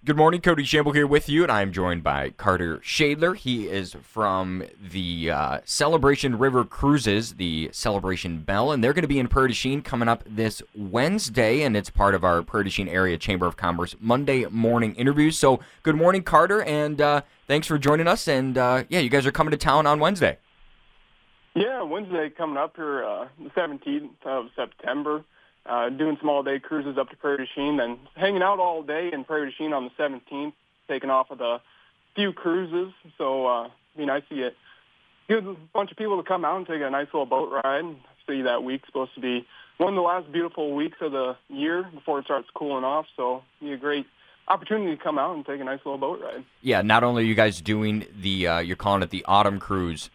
Good morning, Cody Shamble here with you, and I'm joined by Carter Shadler. He is from the Celebration River Cruises, the Celebration Belle, and they're going to be in Prairie du Chien coming up this Wednesday, and it's part of our Prairie du Chien Area Chamber of Commerce Monday morning interviews. So good morning, Carter, and thanks for joining us, and you guys are coming to town on Wednesday. Yeah, Wednesday coming up here, the 17th of September. Doing some all-day cruises up to Prairie du Chien, then hanging out all day in Prairie du Chien on the 17th, taking off with a few cruises. So, be nice to get a bunch of people to come out and take a nice little boat ride. See, that week's supposed to be one of the last beautiful weeks of the year before it starts cooling off. So, be a great opportunity to come out and take a nice little boat ride. Yeah, not only are you guys doing the, you're calling it the autumn cruise,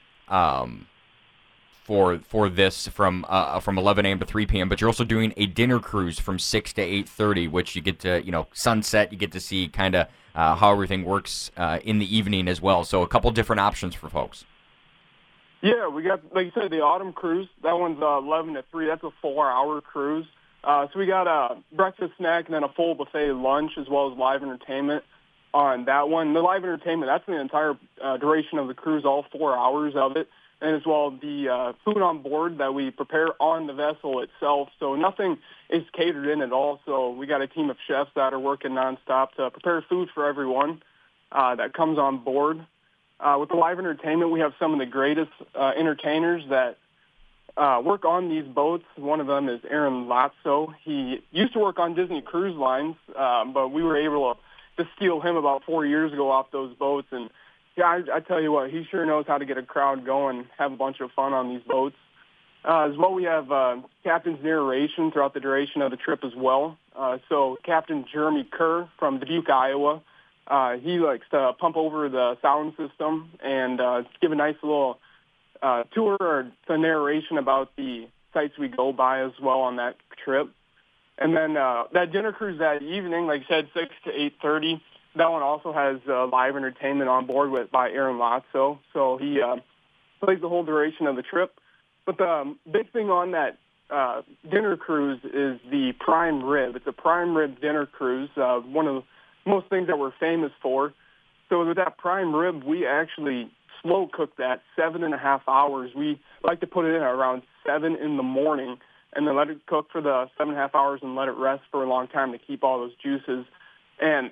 for this from 11 a.m. to 3 p.m., but you're also doing a dinner cruise from 6 to 8:30, which you get to, sunset. You get to see kind of how everything works in the evening as well. So a couple different options for folks. Yeah, we got, like you said, the autumn cruise. That one's 11 to 3. That's a 4-hour cruise. So we got a breakfast, snack, and then a full buffet lunch as well as live entertainment on that one. The live entertainment, that's the entire duration of the cruise, all 4 hours of it. And as well the food on board that we prepare on the vessel itself. So nothing is catered in at all. So we got a team of chefs that are working nonstop to prepare food for everyone that comes on board. With the live entertainment, we have some of the greatest entertainers that work on these boats. One of them is Aaron Lotso. He used to work on Disney Cruise Lines, but we were able to steal him about 4 years ago off those boats. And yeah, I tell you what, he sure knows how to get a crowd going, have a bunch of fun on these boats. As well, we have captain's narration throughout the duration of the trip as well. So Captain Jeremy Kerr from Dubuque, Iowa, he likes to pump over the sound system and give a nice little tour or the narration about the sites we go by as well on that trip. And then that dinner cruise that evening, like I said, 6 to 8:30. That one also has live entertainment on board by Aaron Lotso. So he plays the whole duration of the trip. But the big thing on that dinner cruise is the prime rib. It's a prime rib dinner cruise, one of the most things that we're famous for. So with that prime rib, we actually slow cook that 7.5 hours. We like to put it in around 7 in the morning and then let it cook for the 7.5 hours and let it rest for a long time to keep all those juices. And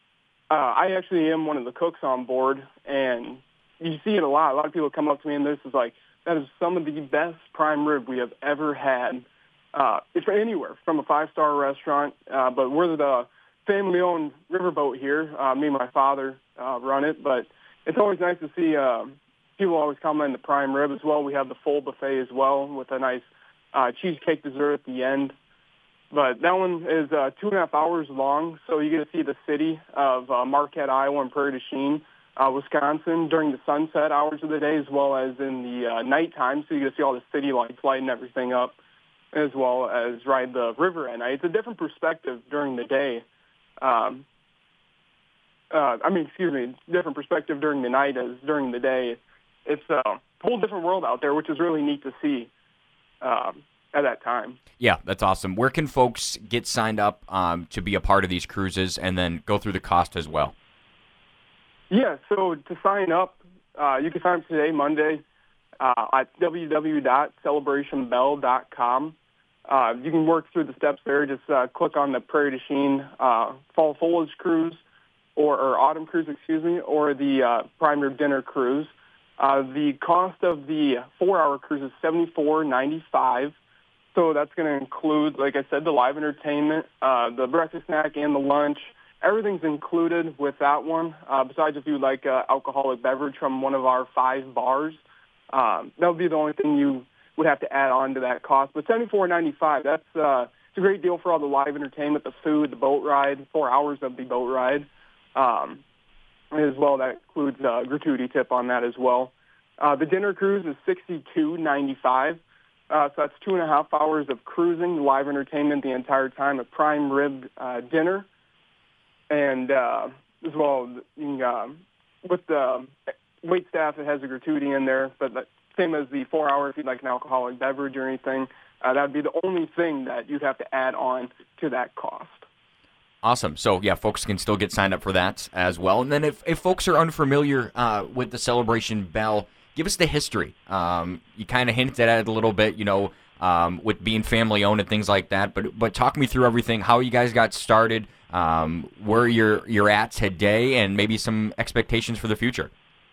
I actually am one of the cooks on board, and you see it a lot. A lot of people come up to me, and this is like, that is some of the best prime rib we have ever had. It's anywhere from a 5-star restaurant, but we're the family-owned riverboat here. Me and my father run it, but it's always nice to see people always comment the prime rib as well. We have the full buffet as well with a nice cheesecake dessert at the end. But that one is 2.5 hours long, so you get to see the city of Marquette, Iowa, and Prairie du Chien, Wisconsin during the sunset hours of the day, as well as in the nighttime. So you get to see all the city lights lighting everything up, as well as ride the river at night. It's a different perspective during the day. Different perspective during the night as during the day. It's a whole different world out there, which is really neat to see at that time. Yeah, that's awesome. Where can folks get signed up to be a part of these cruises and then go through the cost as well? Yeah, so to sign up, you can sign up today, Monday, at www.celebrationbelle.com. You can work through the steps there. Just click on the Prairie du Chien Fall Foliage Cruise or Autumn Cruise, or the Prime Rib Dinner Cruise. The cost of the 4-hour cruise is $74.95. So that's going to include, like I said, the live entertainment, the breakfast, snack, and the lunch. Everything's included with that one, besides if you like alcoholic beverage from one of our 5 bars. That would be the only thing you would have to add on to that cost. But $74.95, that's it's a great deal for all the live entertainment, the food, the boat ride, 4 hours of the boat ride. As well, that includes a gratuity tip on that as well. The dinner cruise is $62.95. So that's 2.5 hours of cruising, live entertainment the entire time, a prime rib dinner. And as well, with the wait staff, it has a gratuity in there, but same as the 4 hour, if you'd like an alcoholic beverage or anything, that would be the only thing that you'd have to add on to that cost. Awesome. So, yeah, folks can still get signed up for that as well. And then if folks are unfamiliar with the Celebration Bell, give us the history. You kind of hinted at it a little bit, with being family-owned and things like that. But talk me through everything, how you guys got started, where you're at today, and maybe some expectations for the future.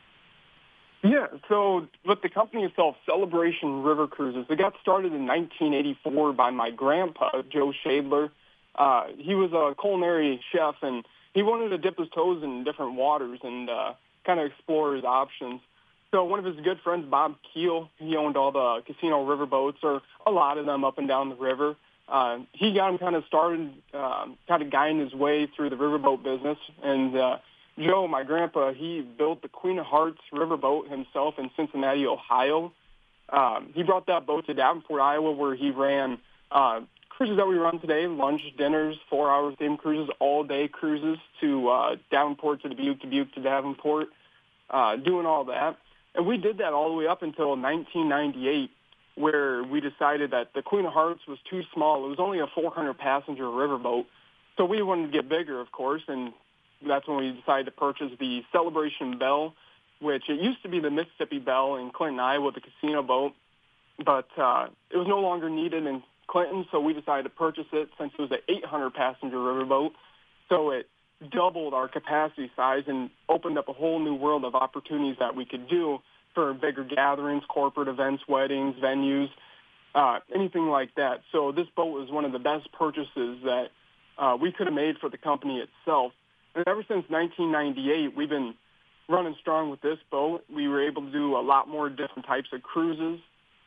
Yeah, so with the company itself, Celebration River Cruises, it got started in 1984 by my grandpa, Joe Shadler. He was a culinary chef, and he wanted to dip his toes in different waters and kind of explore his options. So one of his good friends, Bob Keel, he owned all the casino riverboats, or a lot of them up and down the river. He got him kind of started, kind of guiding his way through the riverboat business. And Joe, my grandpa, he built the Queen of Hearts riverboat himself in Cincinnati, Ohio. He brought that boat to Davenport, Iowa, where he ran cruises that we run today, lunch, dinners, 4-hour theme cruises, all-day cruises to Davenport to Dubuque, Dubuque to Davenport, doing all that. And we did that all the way up until 1998, where we decided that the Queen of Hearts was too small. It was only a 400-passenger riverboat. So we wanted to get bigger, of course, and that's when we decided to purchase the Celebration Bell, which it used to be the Mississippi Bell in Clinton, Iowa, the casino boat. But it was no longer needed in Clinton, so we decided to purchase it since it was an 800-passenger riverboat. So it doubled our capacity size and opened up a whole new world of opportunities that we could do for bigger gatherings, corporate events, weddings, venues, anything like that. So this boat was one of the best purchases that we could have made for the company itself. And ever since 1998, we've been running strong with this boat. We were able to do a lot more different types of cruises.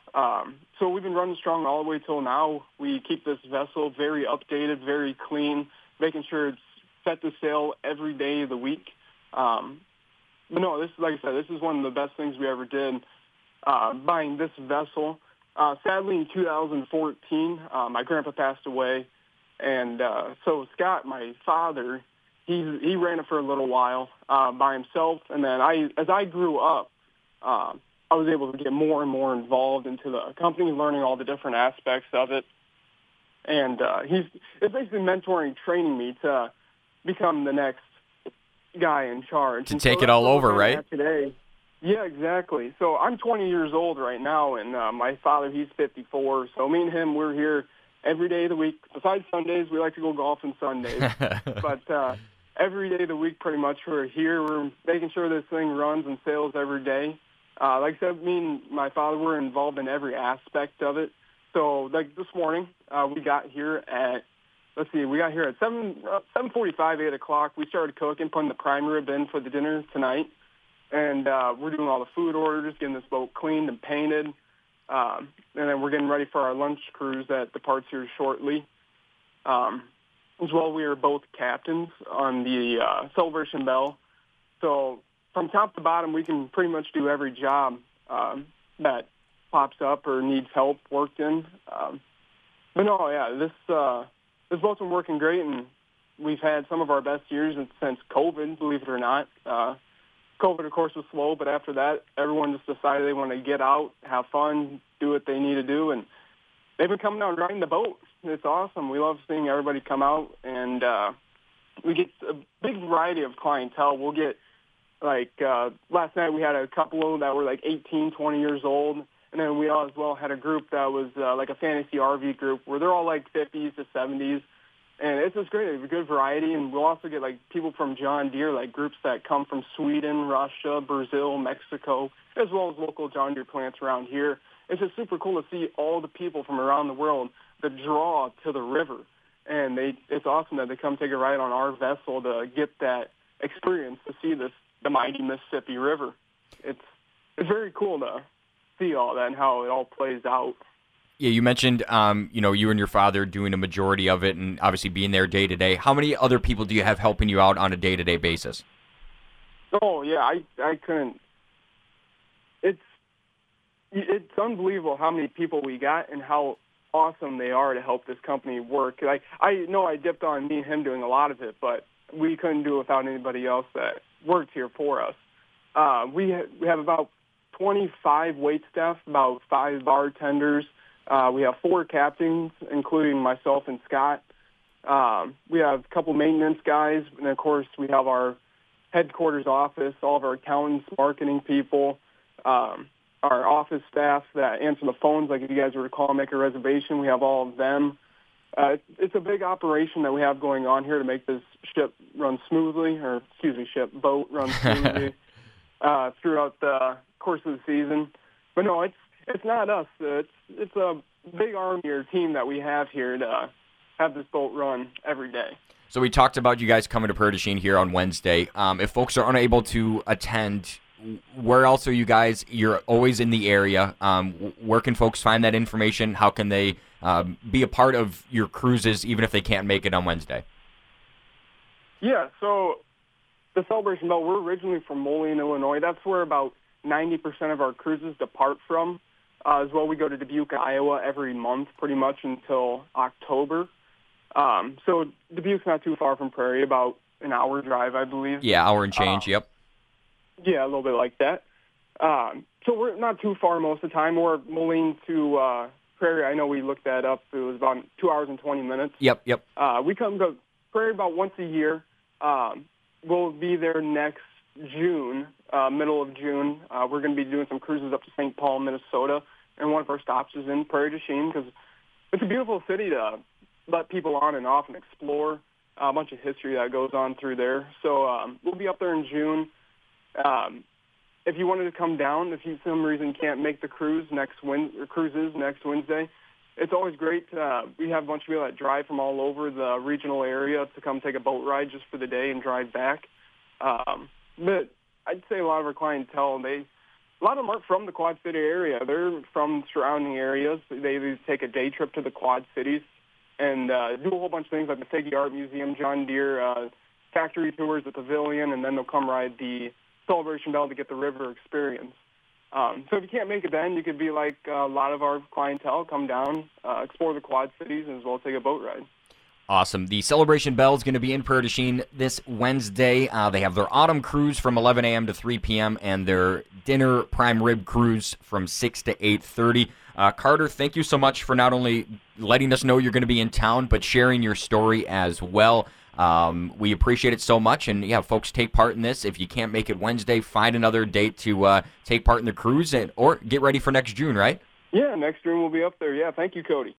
So we've been running strong all the way till now. We keep this vessel very updated, very clean, making sure it's set to sail every day of the week. But no, this, like I said, this is one of the best things we ever did, buying this vessel. Sadly, in 2014, my grandpa passed away, and so Scott, my father, he ran it for a little while by himself, and then as I grew up, I was able to get more and more involved into the company, learning all the different aspects of it, and it's basically mentoring, training me to become the next guy in charge. To take it all over, right? Today. Yeah, exactly. So I'm 20 years old right now, and my father, he's 54. So me and him, we're here every day of the week. Besides Sundays, we like to go golfing Sundays. But every day of the week, pretty much, we're here. We're making sure this thing runs and sails every day. Like I said, me and my father were involved in every aspect of it. So like this morning, we got here at 7:45, 8 o'clock. We started cooking, putting the prime rib in for the dinner tonight. And we're doing all the food orders, getting this boat cleaned and painted. And then we're getting ready for our lunch cruise that departs here shortly. As well, we are both captains on the Celebration Bell. So from top to bottom, we can pretty much do every job that pops up or needs help worked in. But no, yeah, this boat's been working great, and we've had some of our best years since COVID, believe it or not. COVID, of course, was slow, but after that, everyone just decided they want to get out, have fun, do what they need to do, and they've been coming out and riding the boat. It's awesome. We love seeing everybody come out, and we get a big variety of clientele. We'll get, last night we had a couple that were 18, 20 years old, and then we as well had a group that was like a fantasy RV group where they're all 50s to 70s. And it's just great. It's a good variety. And we'll also get people from John Deere, groups that come from Sweden, Russia, Brazil, Mexico, as well as local John Deere plants around here. It's just super cool to see all the people from around the world that draw to the river. And it's awesome that they come take a ride on our vessel to get that experience to see the mighty Mississippi River. It's very cool to see all that and how it all plays out. Yeah, you mentioned, you and your father doing a majority of it and obviously being there day to day. How many other people do you have helping you out on a day-to-day basis? Oh, yeah, I couldn't. It's unbelievable how many people we got and how awesome they are to help this company work. I know I dipped on me and him doing a lot of it, but we couldn't do it without anybody else that worked here for us. We have about 25 wait staff, about 5 bartenders. We have 4 captains, including myself and Scott. We have a couple maintenance guys, and of course we have our headquarters office, all of our accountants, marketing people, our office staff that answer the phones. Like if you guys were to call and make a reservation, we have all of them. It's a big operation that we have going on here to make this boat run smoothly throughout the course of the season. But no, it's not us. It's a big army or team that we have here to have this boat run every day. So we talked about you guys coming to Prairie du Chien here on Wednesday. If folks are unable to attend, where else are you guys? You're always in the area. Where can folks find that information? How can they be a part of your cruises even if they can't make it on Wednesday? Yeah, so the Celebration Belle, we're originally from Moline, Illinois. That's where about 90% of our cruises depart from. As well, we go to Dubuque, Iowa every month pretty much until October. So Dubuque's not too far from Prairie, about an hour drive, I believe. Yeah, hour and change, yep. Yeah, a little bit like that. So we're not too far most of the time. We're Moline to Prairie. I know we looked that up. It was about 2 hours and 20 minutes. Yep. We come to Prairie about once a year. We'll be there next June, middle of June. We're going to be doing some cruises up to St. Paul, Minnesota, and one of our stops is in Prairie du Chien because it's a beautiful city to let people on and off and explore. A bunch of history that goes on through there. So we'll be up there in June. If you wanted to come down, if you for some reason can't make the cruises next Wednesday, it's always great. We have a bunch of people that drive from all over the regional area to come take a boat ride just for the day and drive back. But I'd say a lot of our clientele, a lot of them aren't from the Quad City area. They're from surrounding areas. They take a day trip to the Quad Cities and do a whole bunch of things like the Figge Art Museum, John Deere, factory tours, the pavilion, and then they'll come ride the Celebration Belle to get the river experience. So if you can't make it then, you could be like a lot of our clientele, come down, explore the Quad Cities, and as well take a boat ride. Awesome. The Celebration Belle is going to be in Prairie du Chien this Wednesday. They have their autumn cruise from 11 a.m. to 3 p.m. and their dinner prime rib cruise from 6 to 8:30. Carter, thank you so much for not only letting us know you're going to be in town, but sharing your story as well. We appreciate it so much, and yeah, folks, take part in this. If you can't make it Wednesday, find another date to take part in the cruise or get ready for next June, right? Yeah, next June we'll be up there. Yeah, thank you, Cody.